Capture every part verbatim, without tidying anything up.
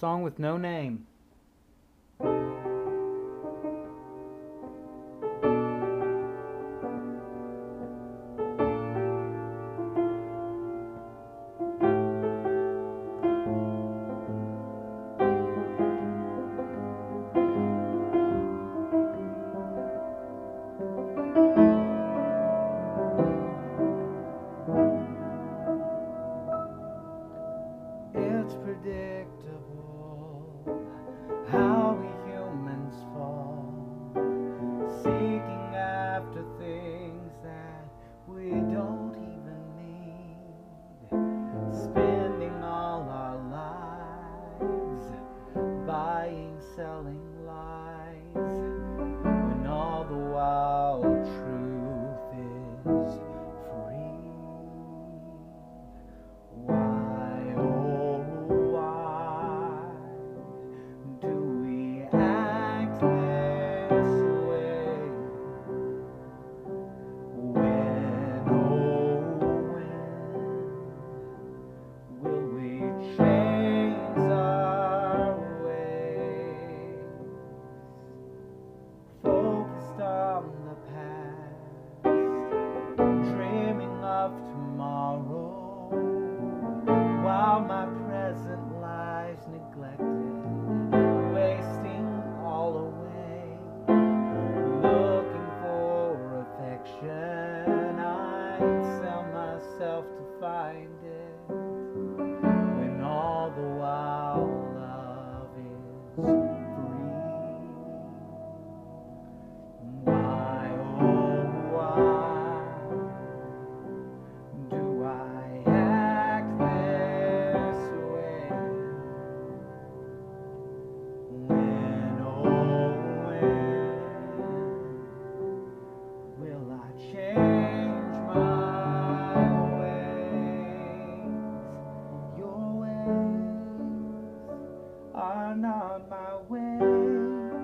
Song with no name. It's predictable how we humans fall, seeking after things that we don't even need, spending all our lives buying, selling lies, when all the while truth is free. Why, oh why do we act this way? When, oh when will we change our ways? Focused on the past, dreaming of tomorrow, while my present lies neglected, wasting all away, looking for affection. I'd sell myself to find it, when all the while love is free. Why, oh why do I act this way? When, oh when will I change my ways? Your ways are not my ways.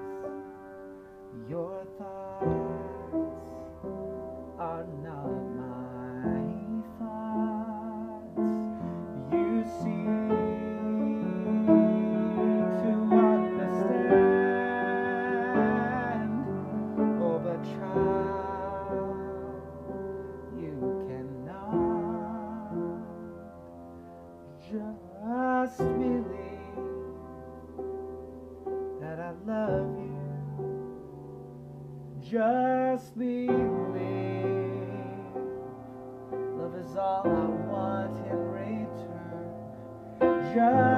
Your thoughts are not my thoughts. You seek to understand, oh but child, you cannot. Just believe that I love you. Just believe love is all I want in return. Just